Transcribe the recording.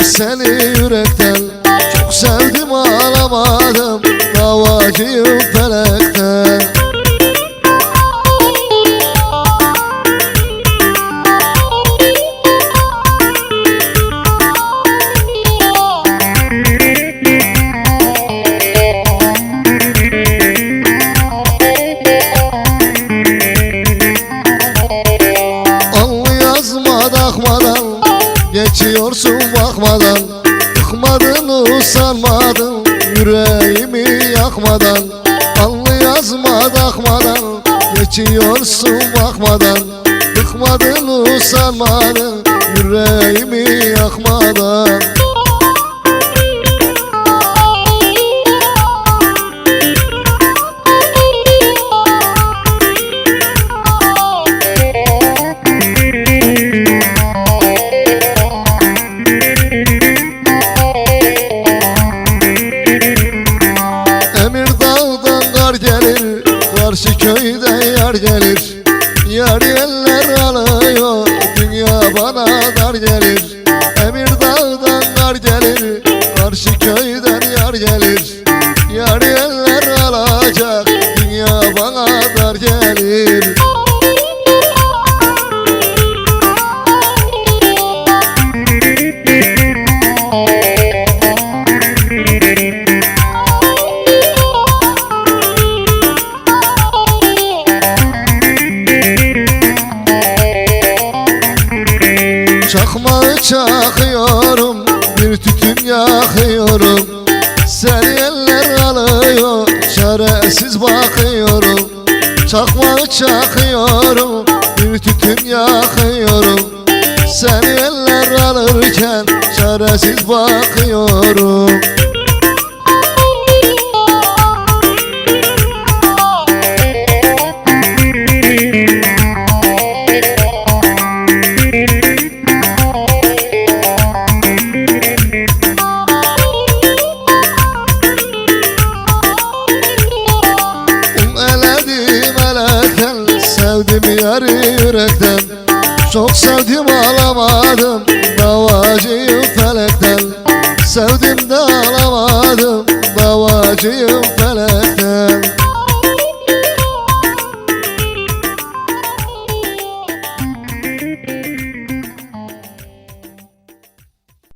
seni yürekten. Çok sevdim alamadım, davacıyım felekten. Bakmadan, geçiyorsun bakmadan. Bıkmadın usanmadın, yüreğimi yakmadan. Allı yazma takmadan, geçiyorsun bakmadan. Bıkmadın usanmadın, yüreğimi yakmadan. Karşı köyde yar gelir, yar eller alıyor, dünya bana dar gelir. Emirdağ'dan kar gelir, karşı köyden yar gelir, yar eller alacak, dünya bana dar gelir. Çakmağı çakıyorum, bir tütün yakıyorum. Seni eller alıyor, çaresiz bakıyorum. Çakmağı çakıyorum, bir tütün yakıyorum. Seni eller alırken çaresiz bakıyorum. Sevdim yarı yürekten, çok sevdim alamadım, davacıyım felekten. Sevdim de alamadım, davacıyım felekten.